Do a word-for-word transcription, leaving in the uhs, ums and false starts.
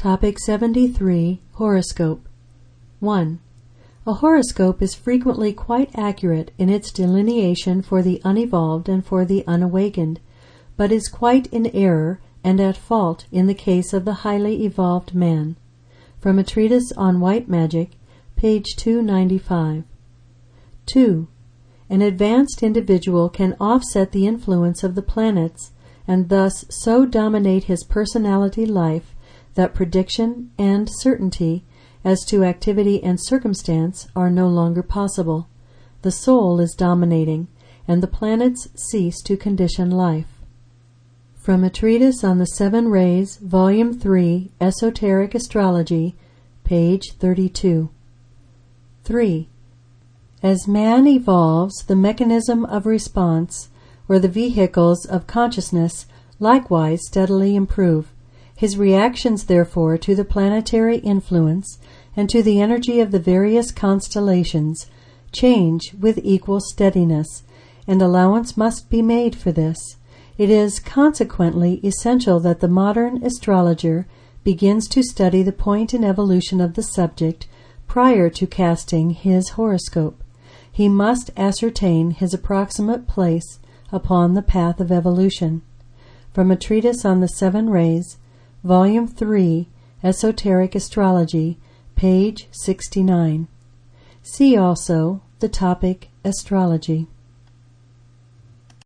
Topic seventy-three. Horoscope. one. A horoscope is frequently quite accurate in its delineation for the unevolved and for the unawakened, but is quite in error and at fault in the case of the highly evolved man. From a treatise on white magic, page two ninety-five. two. An advanced individual can offset the influence of the planets and thus so dominate his personality life that prediction and certainty as to activity and circumstance are no longer possible. The soul is dominating, and the planets cease to condition life. From a treatise on the Seven Rays, Volume three, Esoteric Astrology, page thirty-two. three. As man evolves, the mechanism of response, or the vehicles of consciousness, likewise steadily improve. His reactions, therefore, to the planetary influence and to the energy of the various constellations change with equal steadiness, and allowance must be made for this. It is consequently essential that the modern astrologer begins to study the point in evolution of the subject prior to casting his horoscope. He must ascertain his approximate place upon the path of evolution. From a treatise on the Seven Rays, Volume three, Esoteric Astrology, page sixty-nine. See also the topic Astrology.